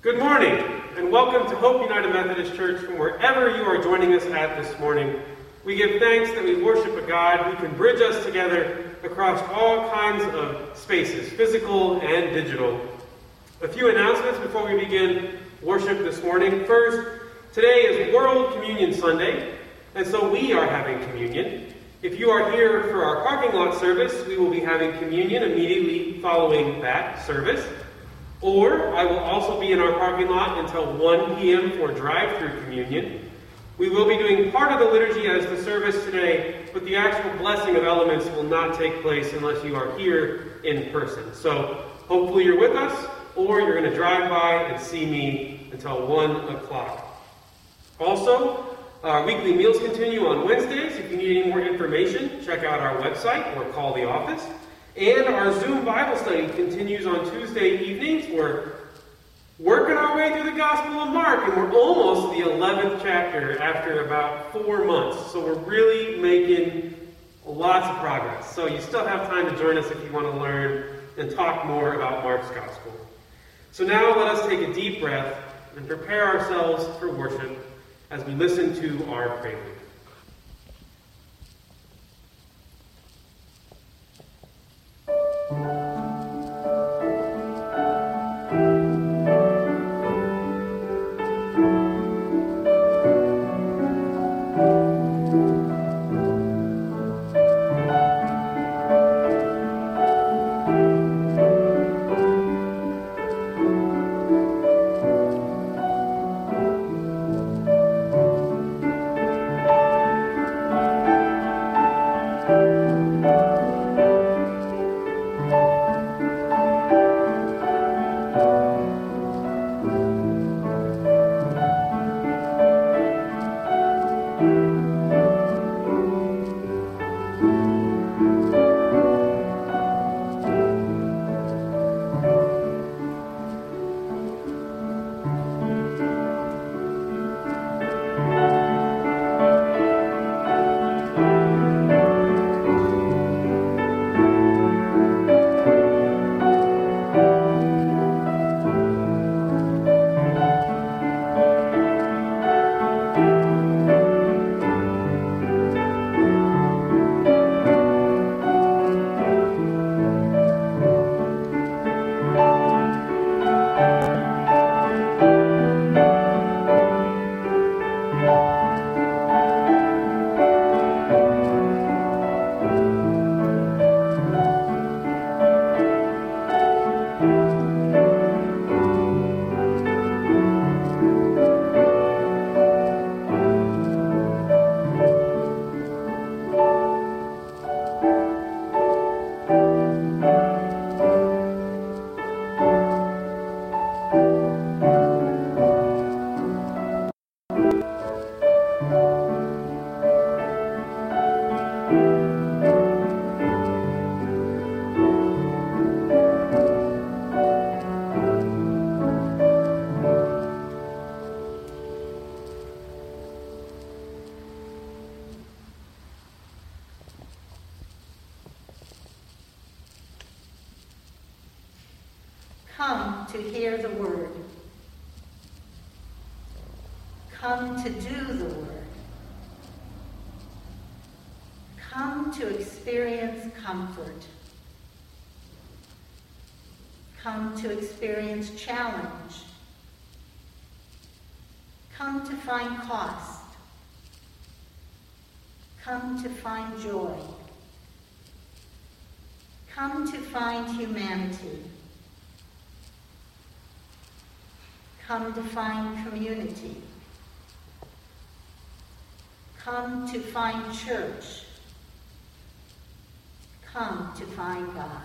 Good morning, and welcome to Hope United Methodist Church from wherever you are joining us at this morning. We give thanks that we worship a God who can bridge us together across all kinds of spaces, physical and digital. A few announcements before we begin worship this morning. First, today is World Communion Sunday, and so we are having communion. If you are here for our parking lot service, we will be having communion immediately following that service. Or I will also be in our parking lot until 1 p.m. for drive-through communion. We will be doing part of the liturgy as the service today, but the actual blessing of elements will not take place unless you are here in person. So hopefully you're with us, or you're going to drive by and see me until 1 o'clock. Also, our weekly meals continue on Wednesdays. If you need any more information, check out our website or call the office. And our Zoom Bible study continues on Tuesday evenings. We're working our way through the Gospel of Mark, and we're almost the 11th chapter after about 4 months. So we're really making lots of progress. So you still have time to join us if you want to learn and talk more about Mark's Gospel. So now let us take a deep breath and prepare ourselves for worship as we listen to our prelude. Come to hear the word. Come to do the word. Come to experience comfort. Come to experience challenge. Come to find cost. Come to find joy. Come to find humanity. Come to find community. Come to find church. Come to find God.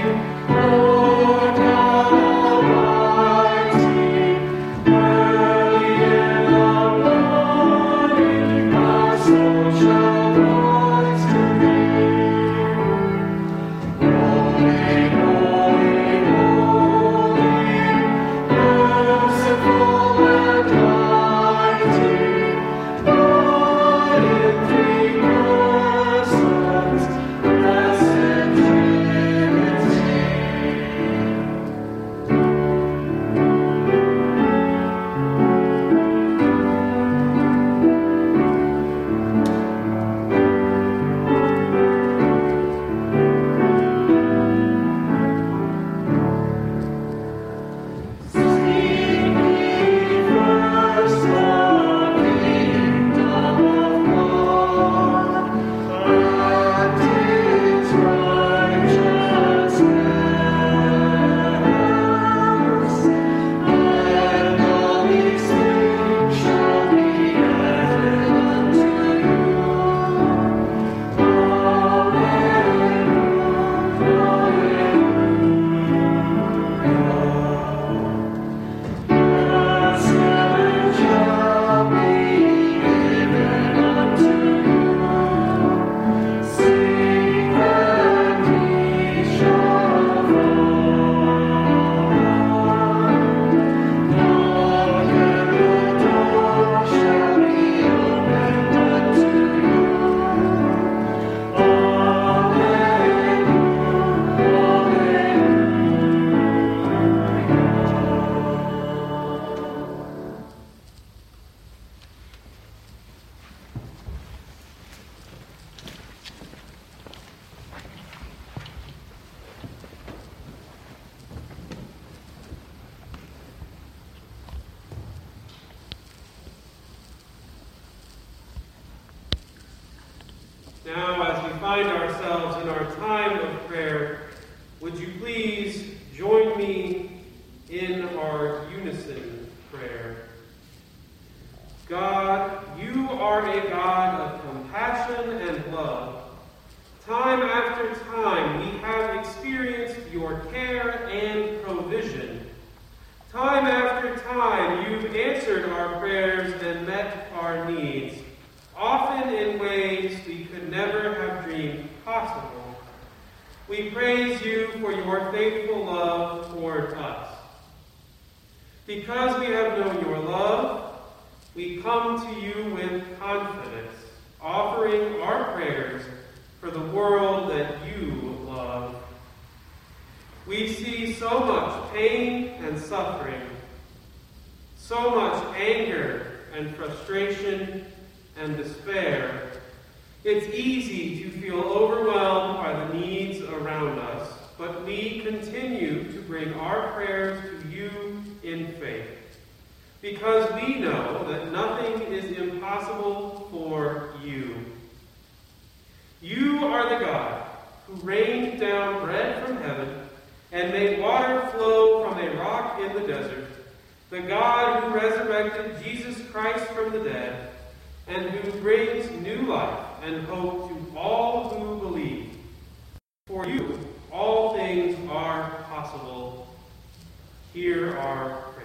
Now, as we find ourselves in our time of prayer, would you please join me in our unison prayer? God, you are a God of compassion and love. Time after time, we have experienced your care and provision. Time after time, you've answered our prayers and met our needs, often in ways we could never have dreamed possible. We praise you for your faithful love toward us. Because we have known your love, we come to you with confidence, offering our prayers for the world that you love. We see so much pain and suffering, so much anger and frustration and despair. It's easy to feel overwhelmed by the needs around us, but we continue to bring our prayers to you in faith, because we know that nothing is impossible for you. You are the God who rained down bread from heaven and made water flow from a rock in the desert, the God who resurrected Jesus Christ from the dead, and who brings new life and hope to all who believe. For you, all things are possible. Hear our prayer.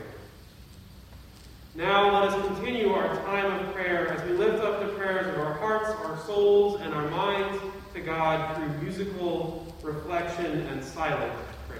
Now let us continue our time of prayer as we lift up the prayers of our hearts, our souls, and our minds to God through musical reflection and silent prayer.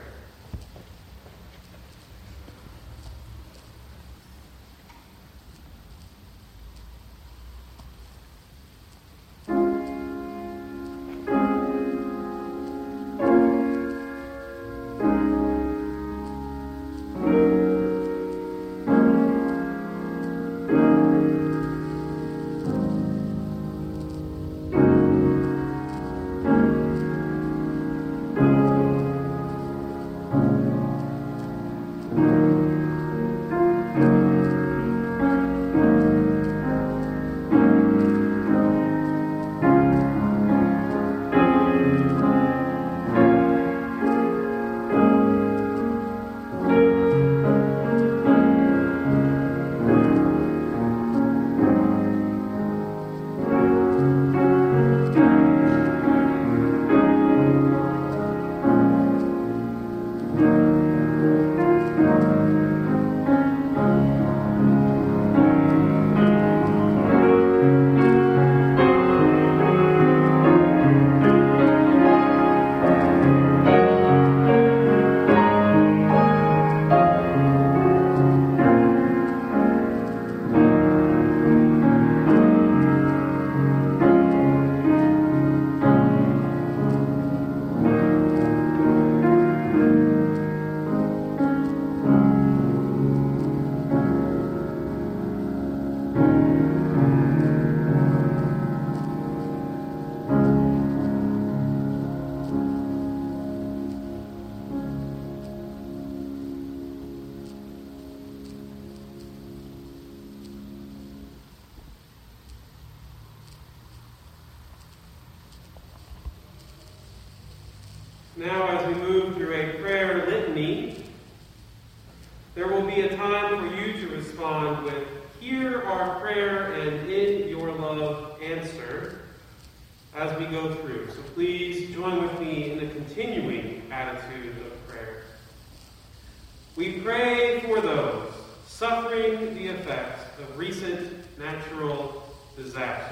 Now, as we move through a prayer litany, there will be a time for you to respond with, "Hear our prayer, and in your love answer," as we go through. So please join with me in the continuing attitude of prayer. We pray for those suffering the effects of recent natural disaster.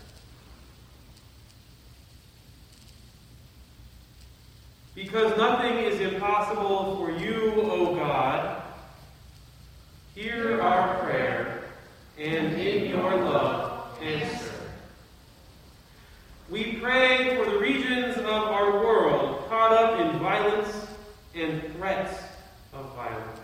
Because nothing is impossible for you, O God, hear our prayer, and in your love answer. We pray for the regions of our world caught up in violence and threats of violence.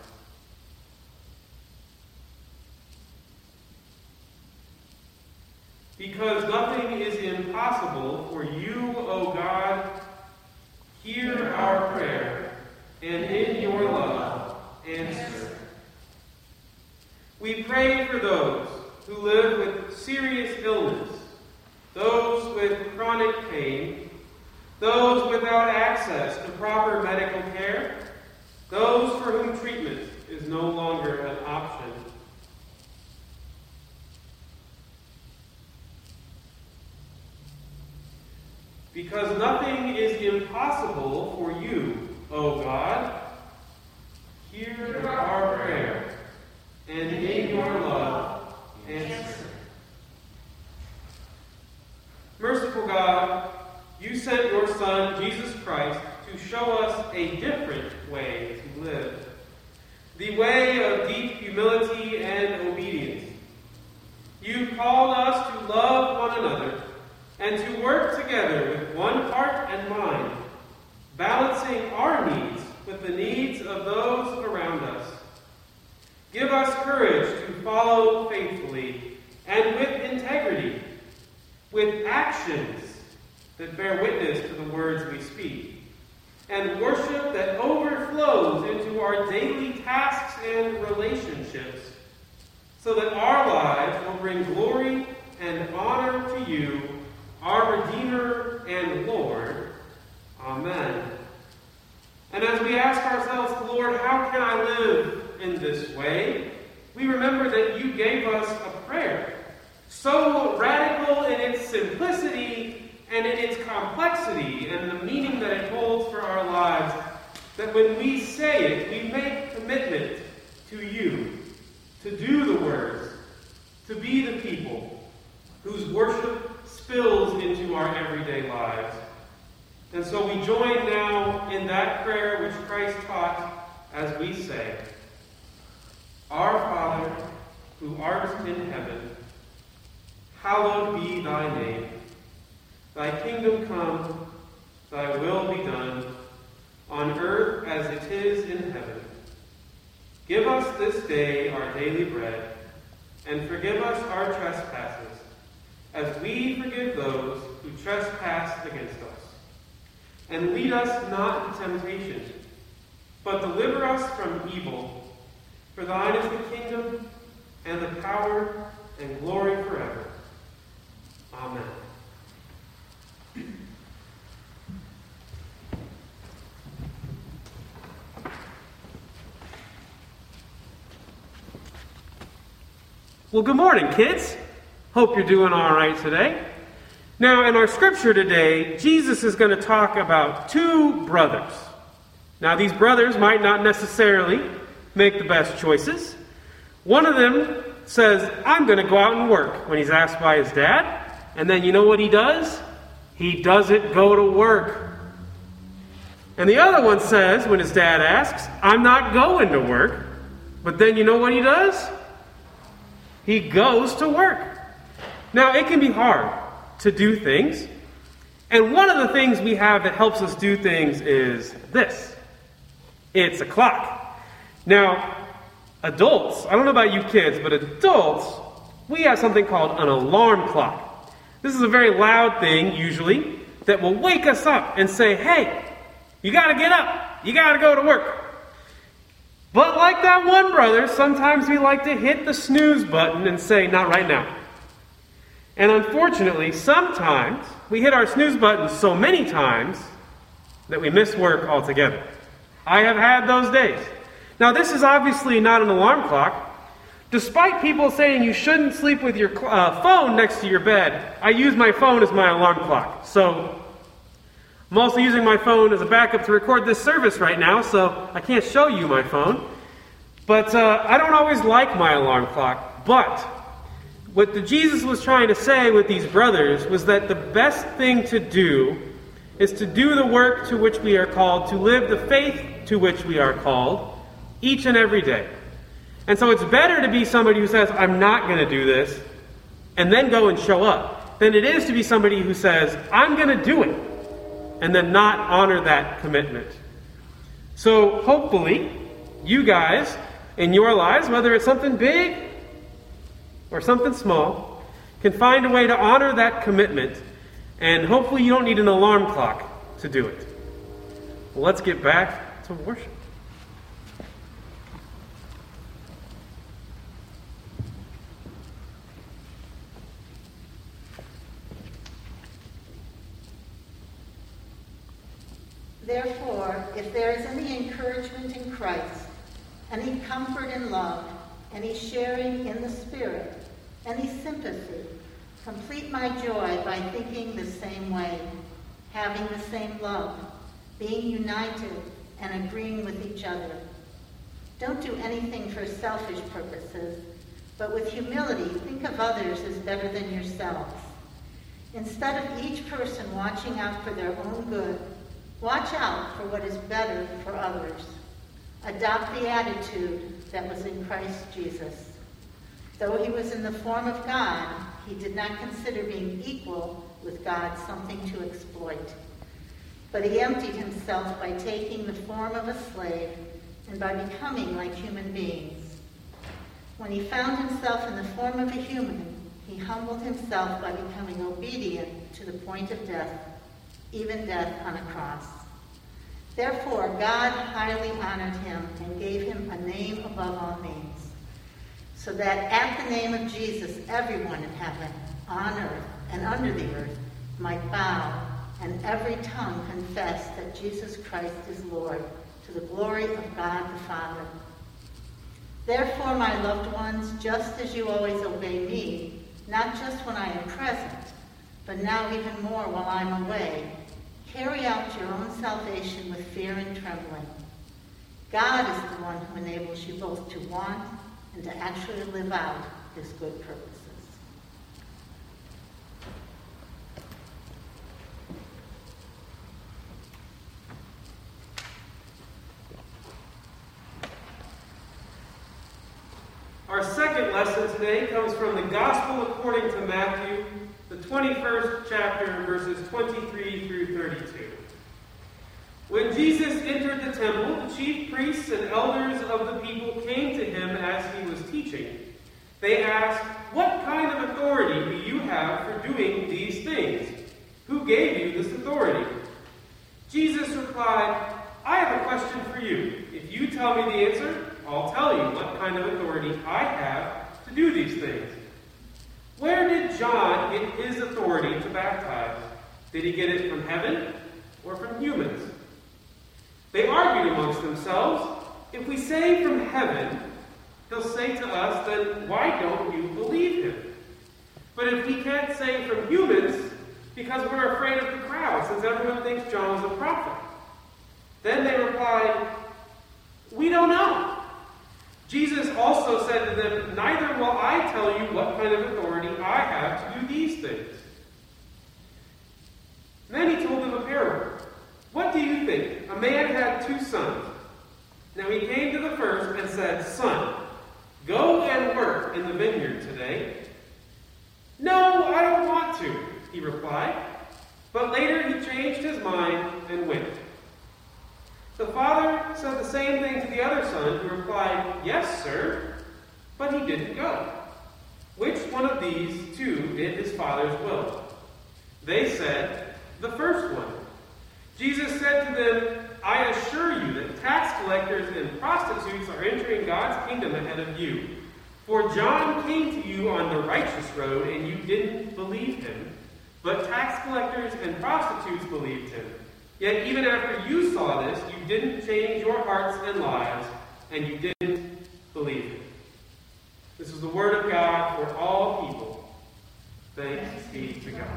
Because nothing is impossible for you, O God, hear our prayer, and in your love answer. We pray for those who live with serious illness, those with chronic pain, those without access to proper medical care, those for whom treatment is no longer an option. Because nothing is impossible for you, O God, hear our prayer, and in your love answer. Merciful God, you sent your Son, Jesus Christ, to show us a different way to live, the way of deep humility and obedience. You called us to love one another and to work together with one heart and mind, balancing our needs with the needs of those around us. Give us courage to follow faithfully and with integrity, with actions that bear witness to the words we speak, and worship that overflows into our daily tasks and relationships, so that our lives will bring glory and honor to you, our Redeemer and Lord. Amen. And as we ask ourselves, Lord, how can I live in this way? We remember that you gave us a prayer, so radical in its simplicity and in its complexity and the meaning that it holds for our lives, that when we say it, we make commitment to you, to do the words, to be the people whose worship spills into our everyday lives. And so we join now in that prayer which Christ taught as we say, Our Father, who art in heaven, hallowed be thy name. Thy kingdom come, thy will be done, on earth as it is in heaven. Give us this day our daily bread, and forgive us our trespasses, as we forgive those who trespass against us. And lead us not into temptation, but deliver us from evil. For thine is the kingdom, and the power, and glory forever. Amen. Well, good morning, kids. Hope you're doing all right today. Now, in our scripture today, Jesus is going to talk about two brothers. Now, these brothers might not necessarily make the best choices. One of them says, I'm going to go out and work, when he's asked by his dad. And then you know what he does? He doesn't go to work. And the other one says, when his dad asks, I'm not going to work. But then you know what he does? He goes to work. Now, it can be hard to do things. And one of the things we have that helps us do things is this. It's a clock. Now, adults, I don't know about you kids, but adults, we have something called an alarm clock. This is a very loud thing, usually, that will wake us up and say, hey, you got to get up. You got to go to work. But like that one brother, sometimes we like to hit the snooze button and say, not right now. And unfortunately, sometimes we hit our snooze button so many times, that we miss work altogether. I have had those days. Now, this is obviously not an alarm clock. Despite people saying you shouldn't sleep with your phone next to your bed, I use my phone as my alarm clock. So, I'm also using my phone as a backup to record this service right now, so I can't show you my phone. But I don't always like my alarm clock. But what Jesus was trying to say with these brothers was that the best thing to do is to do the work to which we are called, to live the faith to which we are called, each and every day. And so it's better to be somebody who says, I'm not going to do this, and then go and show up, than it is to be somebody who says, I'm going to do it, and then not honor that commitment. So hopefully, you guys, in your lives, whether it's something big or something small, can find a way to honor that commitment, and hopefully you don't need an alarm clock to do it. Well, let's get back to worship. Therefore, if there is any encouragement in Christ, any comfort in love, any sharing in the Spirit, any sympathy, complete my joy by thinking the same way, having the same love, being united and agreeing with each other. Don't do anything for selfish purposes, but with humility think of others as better than yourselves. Instead of each person watching out for their own good, watch out for what is better for others. Adopt the attitude that was in Christ Jesus. Though he was in the form of God, he did not consider being equal with God something to exploit. But he emptied himself by taking the form of a slave and by becoming like human beings. When he found himself in the form of a human, he humbled himself by becoming obedient to the point of death, even death on a cross. Therefore, God highly honored him and gave him a name above all names, so that at the name of Jesus everyone in heaven, on earth, and under the earth might bow, and every tongue confess that Jesus Christ is Lord, to the glory of God the Father. Therefore, my loved ones, just as you always obey me, not just when I am present, but now even more while I'm away, carry out your own salvation with fear and trembling. God is the one who enables you both to want and to actually live out his good purposes. Our second lesson today comes from the Gospel according to Matthew, the 21st chapter, verses 23 through 32. When Jesus entered the temple, the chief priests and elders of the people came to him as he was teaching. They asked, "What kind of authority do you have for doing these things? Who gave you this authority?" Jesus replied, "I have a question for you. If you tell me the answer, I'll tell you what kind of authority I have to do these things. Where did John get his authority to baptize? Did he get it from heaven or from humans?" They argued amongst themselves, "If we say from heaven, he'll say to us, then why don't you believe him? But if we can't say from humans, because we're afraid of the crowd, since everyone thinks John is a prophet." Then they replied, "We don't know." Jesus also said to them, "Neither will I tell you what kind of authority I have to do these things." Then he told them a parable. "What do you think? A man had 2 sons. Now he came to the first and said, 'Son, go and work in the vineyard today.' 'No, I don't want to,' he replied. But later he changed his mind and went. The father said the same thing to the other son, who replied, 'Yes, sir,' but he didn't go. Which one of these 2 did his father's will?" They said, "The first one." Jesus said to them, "I assure you that tax collectors and prostitutes are entering God's kingdom ahead of you. For John came to you on the righteous road, and you didn't believe him, but tax collectors and prostitutes believed him. Yet even after you saw this, you didn't change your hearts and lives, and you didn't believe it. This is the word of God for all people. Thanks be to God.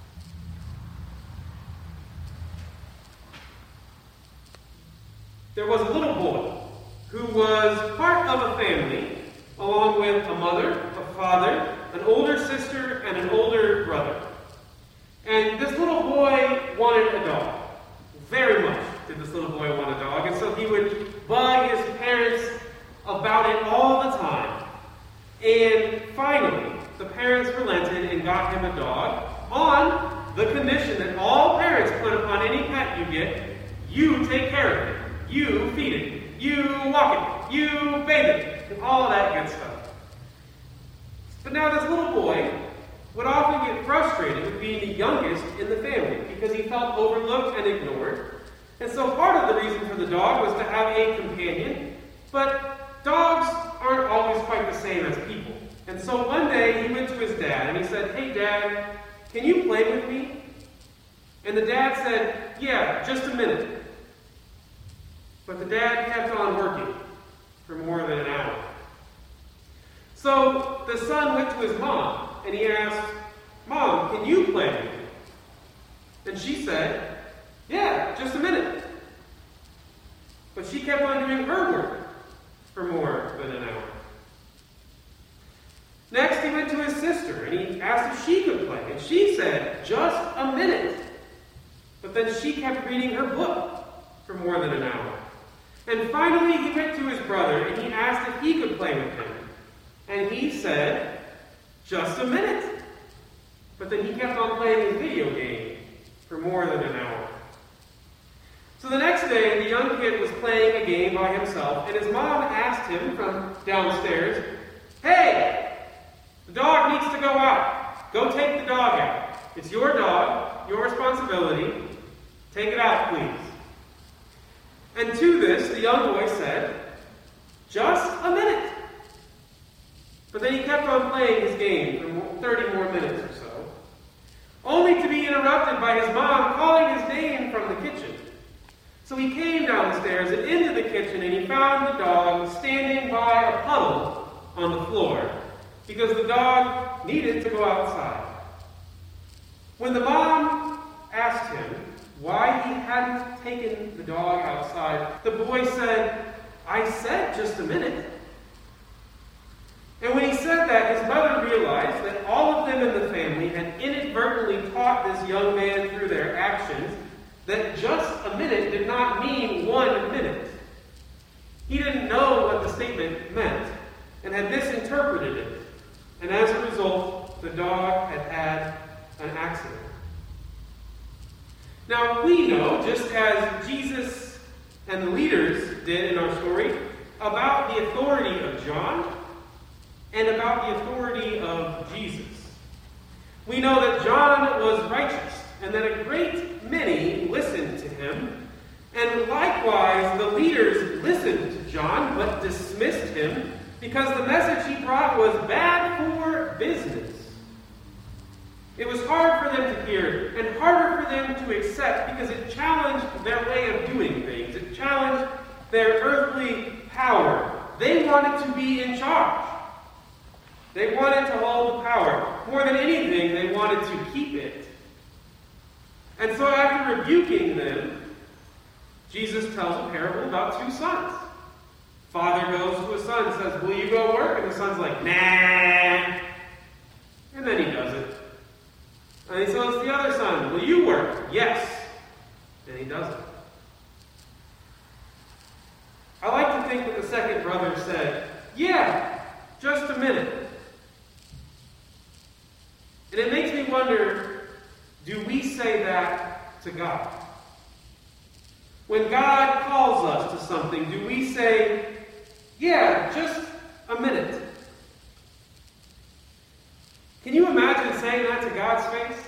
There was a little boy who was part of a family, along with a mother, a father, an older sister, and an older brother. And this little boy wanted a dog. Very much did this little boy want a dog. And so he would bug his parents about it all the time. And finally, the parents relented and got him a dog on the condition that all parents put upon any pet you get: you take care of it, you feed it, you walk it, you bathe it, and all of that good stuff. But now this little boy would often get frustrated with being the youngest in the family because he felt overlooked and ignored. And so part of the reason for the dog was to have a companion, but dogs aren't always quite the same as people. And so one day he went to his dad and he said, "Hey Dad, can you play with me?" And the dad said, "Yeah, just a minute." But the dad kept on working for more than an hour. So the son went to his mom and he asked, "Mom, can you play with me?" And she said, "Yeah, just a minute." But she kept on doing her work for more than an hour. Next, he went to his sister and he asked if she could play. And she said, "Just a minute." But then she kept reading her book for more than an hour. And finally, he went to his brother and he asked if he could play with him. And he said, "Just a minute." But then he kept on playing his video game for more than an hour. So the next day, the young kid was playing a game by himself, and his mom asked him from downstairs, "Hey, the dog needs to go out. Go take the dog out. It's your dog, your responsibility. Take it out, please." And to this, the young boy said, "Just a minute." But then he kept on playing his game for 30 more minutes or so, only to be interrupted by his mom calling his name from the kitchen. So he came downstairs and into the kitchen, and he found the dog standing by a puddle on the floor because the dog needed to go outside. When the mom asked him why he hadn't taken the dog outside, the boy said, "I said just a minute." And when he said that, his mother realized that all of them in the family had inadvertently taught this young man through their actions that just a minute did not mean 1 minute. He didn't know what the statement meant and had misinterpreted it. And as a result, the dog had had an accident. Now, we know, just as Jesus and the leaders did in our story, about the authority of John and about the authority of Jesus. We know that John was righteous and that a great many listened to him. And likewise, the leaders listened to John but dismissed him because the message he brought was bad for business. It was hard for them to hear and harder for them to accept because it challenged their way of doing things. It challenged their earthly power. They wanted to be in charge. They wanted to hold the power. More than anything, they wanted to keep it. And so after rebuking them, Jesus tells a parable about 2 sons. Father goes to his son and says, "Will you go work?" And the son's like, "Nah." And then he does it. And he tells the other son, "Will you work?" "Yes." And he does it. I like to think that the second brother said, "Yeah, just a minute." And it makes me wonder, do we say that to God? When God calls us to something, do we say, "Yeah, just a minute"? Can you imagine saying that to God's face?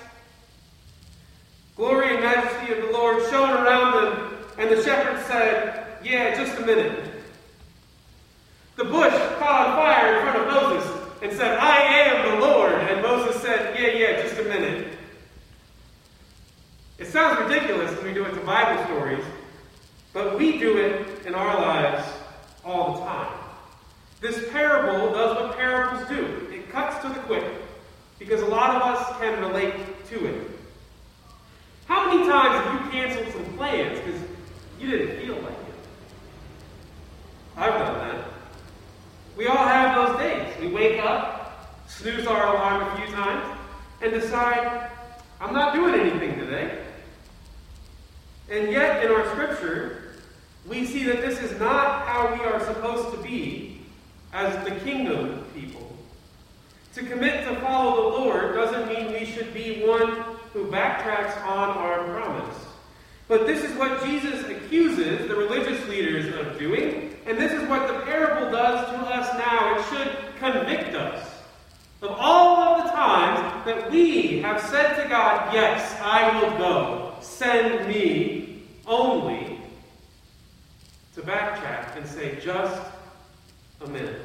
Glory and majesty of the Lord shone around them, and the shepherd said, "Yeah, just a minute." The bush caught on fire in front of Moses and said, "I am the Lord." And Moses said, yeah, just a minute. It sounds ridiculous when we do it to Bible stories, but we do it in our lives all the time. This parable does what parables do. It cuts to the quick, because a lot of us can relate to it. How many times have you canceled some plans because you didn't feel like it? I've done that. We all have those days. We wake up, snooze our alarm a few times, and decide, I'm not doing anything today. And yet, in our scripture, we see that this is not how we are supposed to be as the kingdom people. To commit to follow the Lord doesn't mean we should be one who backtracks on our promise. But this is what Jesus accuses the religious leaders of doing, and this is what the parable does to us now. It should convict us of all of the times that we have said to God, yes, I will go, send me, only to backtrack and say, just a minute.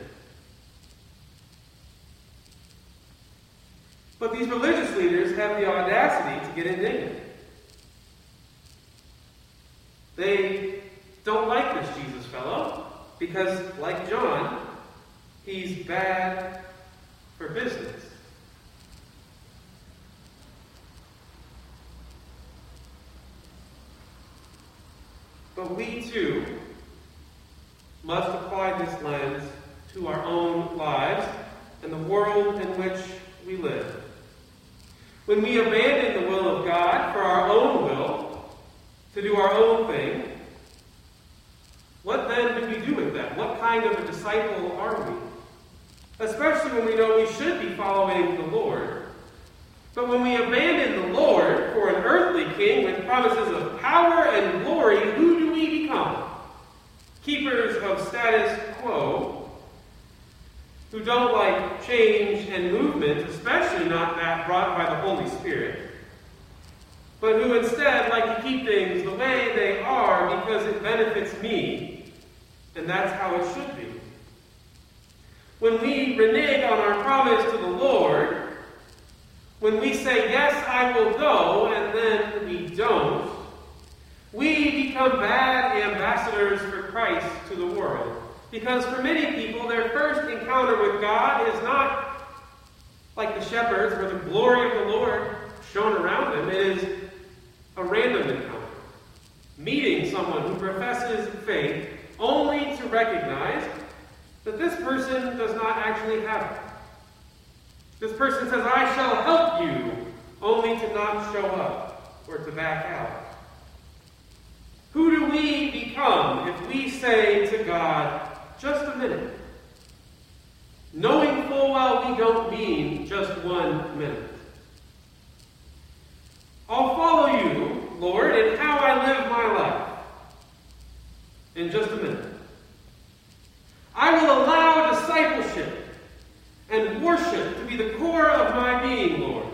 But these religious leaders have the audacity to get indignant. They don't like this Jesus fellow because, like John, he's bad for business. But we too must apply this lens to our own lives and the world in which we live. When we abandon the will of God for our own will, to do our own thing, what then do we do with that? What kind of a disciple are we? Especially when we know we should be following the Lord. But when we abandon the Lord for an earthly king with promises of power and glory, who do we become? Keepers of status quo, who don't like change and movement, especially not that brought by the Holy Spirit, but who instead like to keep things the way they are because it benefits me, and that's how it should be. When we renege on our promise to the Lord, when we say, yes, I will go, and then we don't, we become bad ambassadors for Christ to the world. Because for many people, their first encounter with God is not like the shepherds, where the glory of the Lord shone around them. It is a random encounter. Meeting someone who professes faith only to recognize that this person does not actually have it. This person says, I shall help you, only to not show up or to back out. Who do we become if we say to God, just a minute, knowing full well we don't mean just 1 minute? I'll follow you, Lord, in how I live my life in just a minute. I will allow discipleship and worship to be the core of my being, Lord,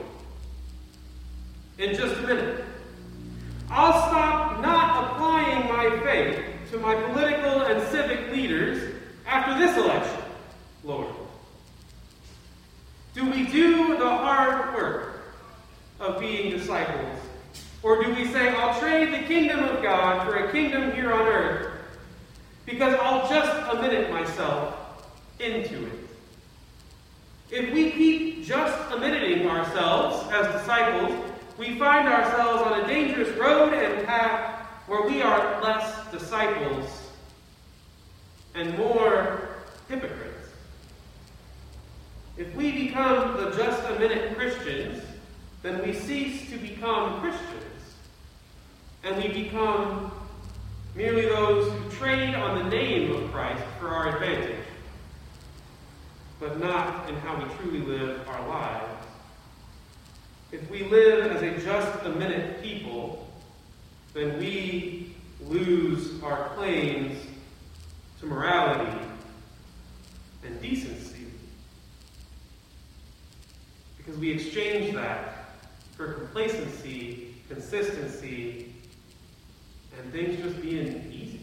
in just a minute. I'll stop not applying my faith to my political and civic leaders after this election, Lord. Do we do the hard work of being disciples? Or do we say, I'll trade the kingdom of God for a kingdom here on earth because I'll just a-minute myself into it? If we keep just a-minuting ourselves as disciples, we find ourselves on a dangerous road and path where we are less disciples and more hypocrites. If we become the just a minute Christians, then we cease to become Christians. And we become merely those who trade on the name of Christ for our advantage, but not in how we truly live our lives. If we live as a just a minute people, then we lose our claims to morality and decency. Because we exchange that for complacency, consistency, and things just being easy.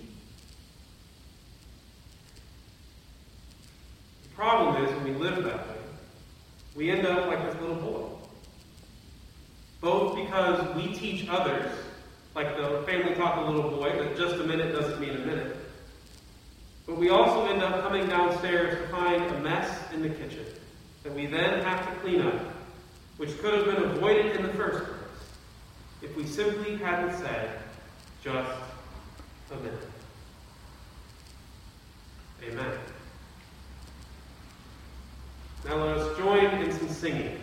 The problem is when we live that way, we end up like this little boy. both because we teach others, like the family taught the little boy, that just a minute doesn't mean a minute. But we also end up coming downstairs to find a mess in the kitchen that we then have to clean up, which could have been avoided in the first place if we simply hadn't said, just a minute. Amen. Now let us join in some singing.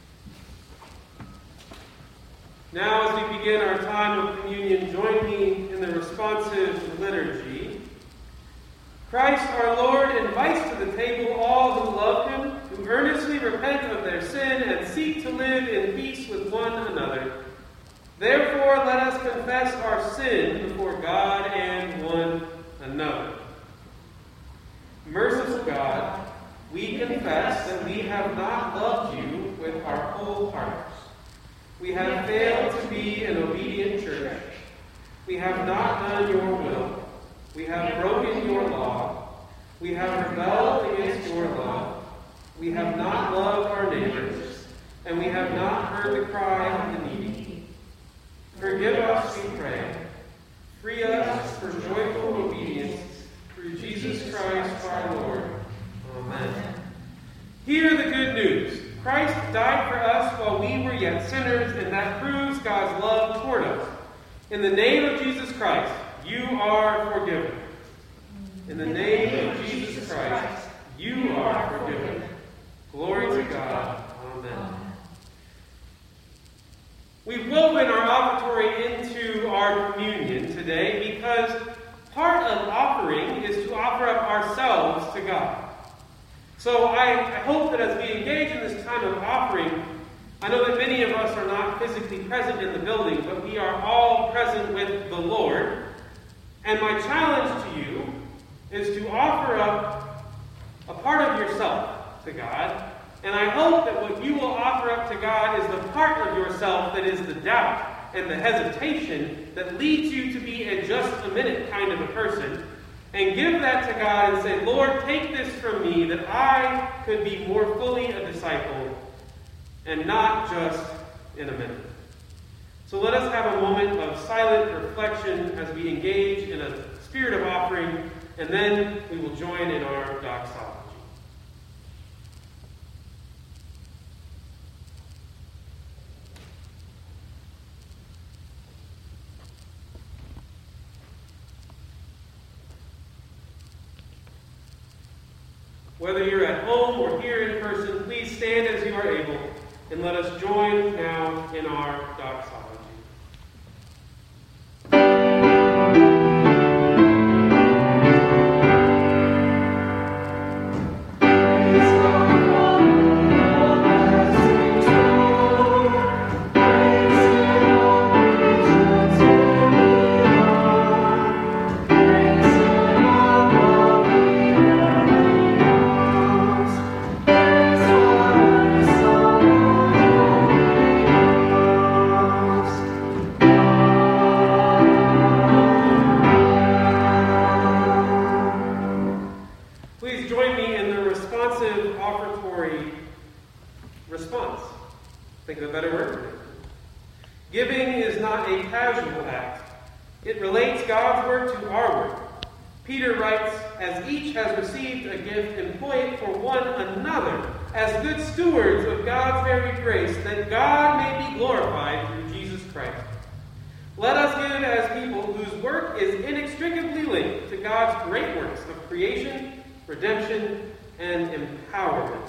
Now, as we begin our time of communion, join me in in the responsive liturgy. Christ our Lord invites to the table all who love him, who earnestly repent of their sin and seek to live in peace with one another. Therefore, let us confess our sin before God and one another. Merciful God, we confess that we have not loved you with our whole hearts. We have failed to be an obedient church. We have not done your will. We have broken your law. We have rebelled against your love. We have not loved our neighbors, and we have not heard the cry of the needy. Forgive us, we pray. Free us for joyful obedience through Jesus Christ our Lord. Amen. Hear the good news. Christ died for us while we were yet sinners, and that proves God's love toward us. In the name of Jesus Christ, you are forgiven. In the name of Jesus Christ, you are forgiven. Glory to God. Amen. We've woven our offertory into our communion today because part of offering is to offer up ourselves to God. So I hope that as we engage in this time of offering, I know that many of us are not physically present in the building, but we are all present with the Lord. And my challenge to you is to offer up a part of yourself to God. And I hope that what you will offer up to God is the part of yourself that is the doubt and the hesitation that leads you to be a just-a-minute kind of a person. And give that to God and say, Lord, take this from me that I could be more fully a disciple and not just in a minute. So let us have a moment of silent reflection as we engage in a spirit of offering, and then we will join in our doxology. Whether you're at home or here in person, please stand as you are able, and let us join now in our doxology. Response. Think of a better word for it. Giving is not a casual act. It relates God's word to our word. Peter writes, as each has received a gift, employ it for one another as good stewards of God's very grace, that God may be glorified through Jesus Christ. Let us give as people whose work is inextricably linked to God's great works of creation, redemption, and empowerment.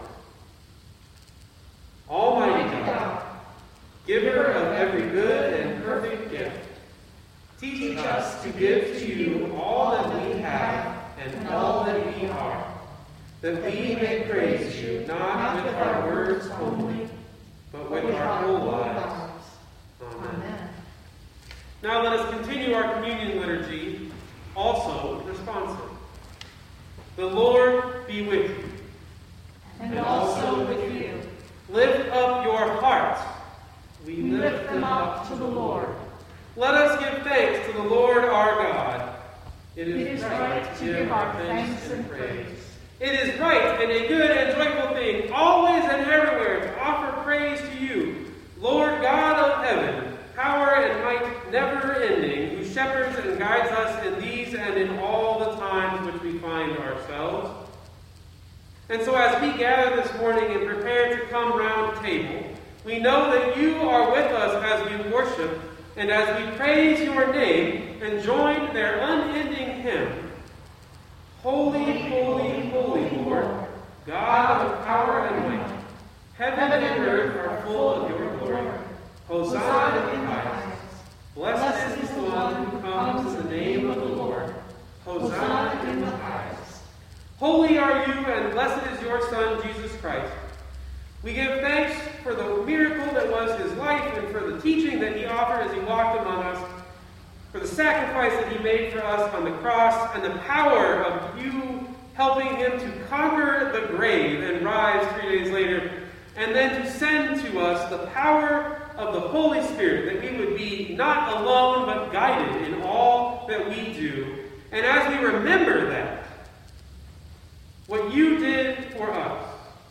Almighty God, giver of every good and perfect gift, teach us to give to you all that we have and all that we are, that we may praise you not with our words only, but with our whole lives. Amen. Now let us continue our communion liturgy, also responsive. The Lord be with you. And also with you. Lift up your hearts. We lift them up to the Lord. Let us give thanks to the Lord our God. It is right to give our thanks and praise. It is right and a good and joyful thing, always and everywhere, to offer praise to you, Lord God of heaven, power and might never-ending, who shepherds and guides us in these and in all the times which we find ourselves. And so as we gather this morning and prepare to come round table, we know that you are with us as we worship and as we praise your name and join their unending hymn. Holy, holy, holy Lord, God of power and might, heaven and earth are full of your glory. Hosanna in the highest. Blessed is the one one who comes in the name of the Lord. Hosanna in the highest. Holy are you, and blessed is your Son, Jesus Christ. We give thanks for the miracle that was his life and for the teaching that he offered as he walked among us, for the sacrifice that he made for us on the cross, and the power of you helping him to conquer the grave and rise 3 days later, and then to send to us the power of the Holy Spirit, that we would be not alone but guided in all that we do. And as we remember that, what you did for us,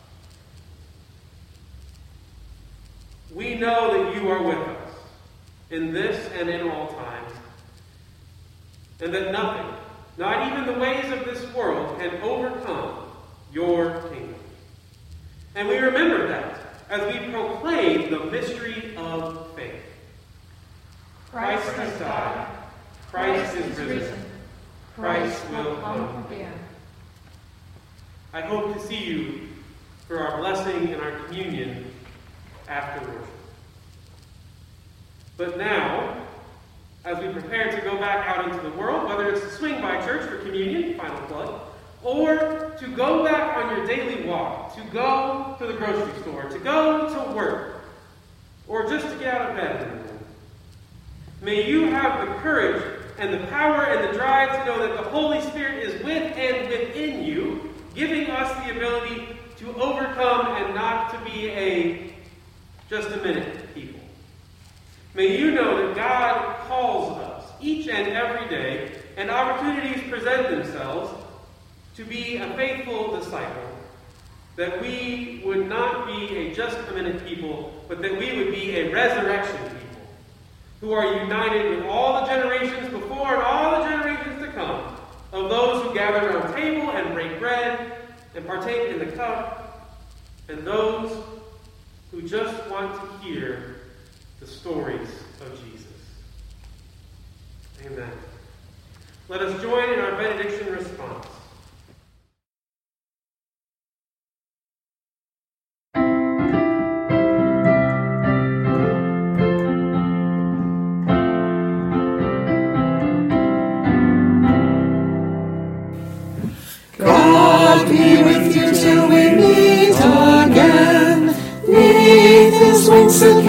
we know that you are with us in this and in all times, and that nothing, not even the ways of this world, can overcome your kingdom. And we remember that as we proclaim the mystery of faith. Christ has died. Christ is risen. Christ will come again. I hope to see you for our blessing and our communion after worship. But now, as we prepare to go back out into the world, whether it's to swing by church for communion, final plug, or to go back on your daily walk, to go to the grocery store, to go to work, or just to get out of bed in the morning, may you have the courage and the power and the drive to know that the Holy Spirit is with and within you, giving us the ability to overcome and not to be a just a minute people. May you know that God calls us each and every day, and opportunities present themselves to be a faithful disciple, that we would not be a just a minute people, but that we would be a resurrection people, who are united with all the generations before and all the generations to come, of those who gather around the table and break bread and partake in the cup, and those who just want to hear the stories of Jesus. Amen. Let us join in our benediction response. God be with you till we meet again. Neath his wings